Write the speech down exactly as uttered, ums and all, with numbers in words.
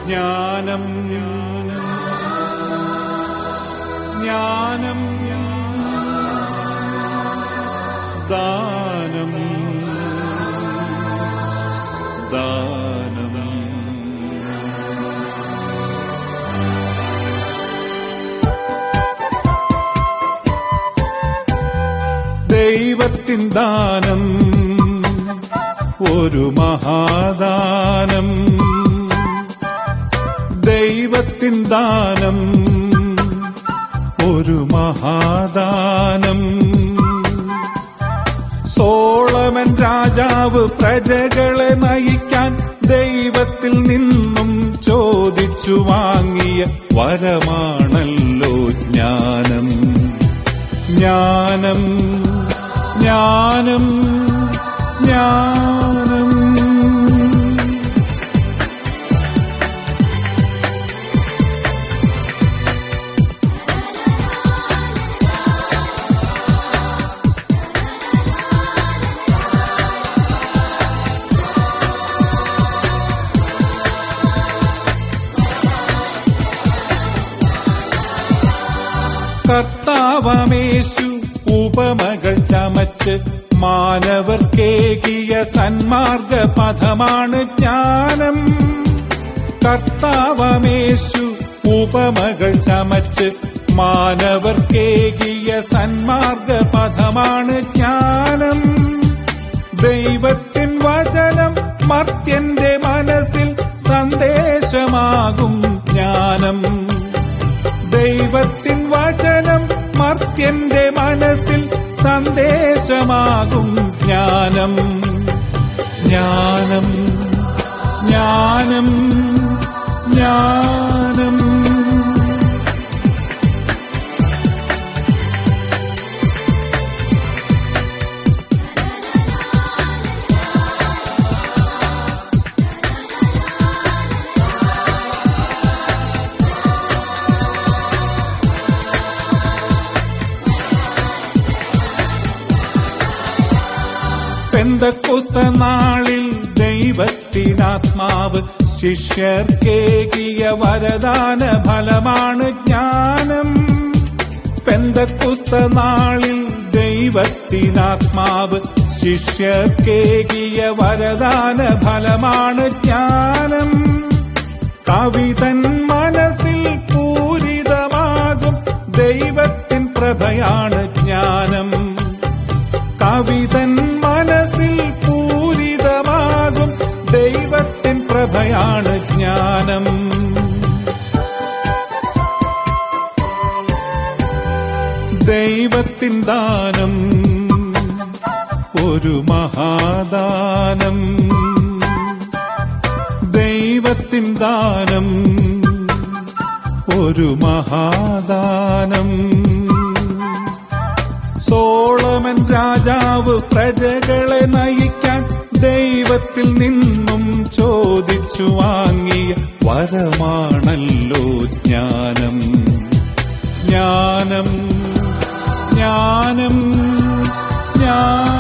ജ്ഞാനം ജ്ഞാനം ദാനം ദാനം. ദൈവത്തിൻ ദാനം ഒരു മഹാദാനം. ദൈവത്തിൻ ദാനം ഒരു മഹാദാനം. സോളമൻ രാജാവ് പ്രജകളെ നയിക്കാൻ ദൈവത്തിൽ നിന്നും ചോദിച്ചു വാങ്ങിയ വരമാണല്ലോ ജ്ഞാനം. ജ്ഞാനം ജ്ഞാനം ജ്ഞാനം. കർത്താവമേശു ഉപമകൾ ചമച്ച് മാനവർക്കേകിയ സന്മാർഗ പഥമാണ് ജ്ഞാനം. കർത്താവമേശു ഉപമകൾ ചമച്ച് മാനവർക്കേകിയ സന്മാർഗ പഥമാണ് ജ്ഞാനം. ദൈവത്തിൻ വചനം മർത്യന്റെ മനസ്സിൽ സന്ദേശമാകും ജ്ഞാനം. ദൈവത്തിൻ വചനം മർത്യന്റെ മനസ്സിൽ സന്ദേശമാകും ജ്ഞാനം. ജ്ഞാനം ജ്ഞാനം ജ്ഞാനം. പെന്തക്കോസ്ത നാളിൽ ദൈവത്തിനാത്മാവ് ശിഷ്യർക്കേകിയ വരദാന ഫലമാണ് ജ്ഞാനം. പെന്തക്കോസ്ത നാളിൽ ദൈവത്തിനാത്മാവ് ശിഷ്യർക്കേകിയ വരദാന ഫലമാണ് ജ്ഞാനം. കവിതൻ മനസ്സിൽ പൂരിതമാകും ദൈവത്തിൻ പ്രഭയാണ് ജ്ഞാനം. കവിതൻ മനസ്സിൽ പൂരിതമാകും ദൈവത്തിൻ പ്രഭയാണ് ജ്ഞാനം. ദൈവത്തിൻ ദാനം ഒരു മഹാദാനം. ദൈവത്തിൻ ദാനം ഒരു മഹാദാനം. സോളമൻ രാജാവ് പ്രജകളെ നയിക്കാൻ ദൈവത്തിൽ നിന്നും ചോദിച്ചു വാങ്ങിയ വരമാണല്ലോ ജ്ഞാനം. ജ്ഞാനം ജ്ഞാനം ജ്ഞാനം.